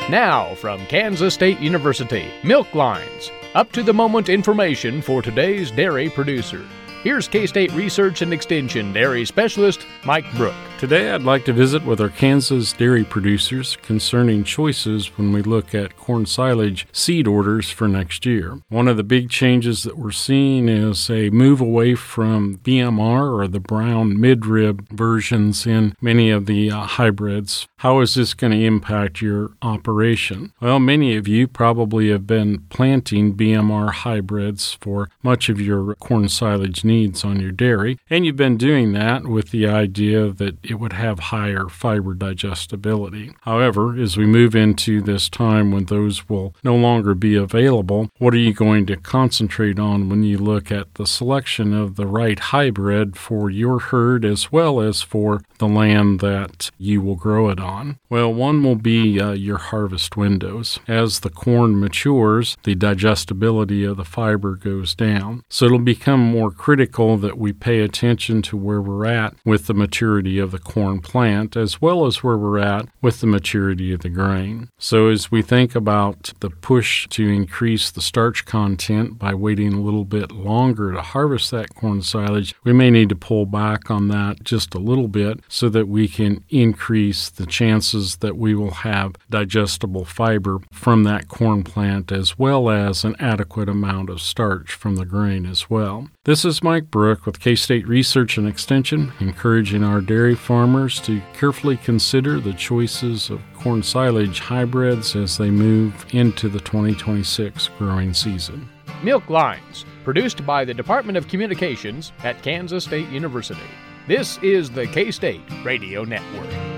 Now, from Kansas State University, Milk Lines, up-to-the-moment information for today's dairy producer. Here's K-State Research and Extension Dairy Specialist Mike Brook. Today I'd like to visit with our Kansas dairy producers concerning choices when we look at corn silage seed orders for next year. One of the big changes that we're seeing is a move away from BMR or the brown midrib versions in many of the hybrids. How is this going to impact your operation? Well, many of you probably have been planting BMR hybrids for much of your corn silage needs on your dairy, and you've been doing that with the idea that it would have higher fiber digestibility. However, as we move into this time when those will no longer be available, what are you going to concentrate on when you look at the selection of the right hybrid for your herd as well as for the land that you will grow it on? Well, one will be your harvest windows. As the corn matures, the digestibility of the fiber goes down. So it'll become more critical that we pay attention to where we're at with the maturity of the corn plant as well as where we're at with the maturity of the grain. So as we think about the push to increase the starch content by waiting a little bit longer to harvest that corn silage, we may need to pull back on that just a little bit so that we can increase the chances that we will have digestible fiber from that corn plant as well as an adequate amount of starch from the grain as well. This is Mike Brook with K-State Research and Extension, encouraging our dairy farmers to carefully consider the choices of corn silage hybrids as they move into the 2026 growing season. Milk Lines, produced by the Department of Communications at Kansas State University. This is the K-State Radio Network.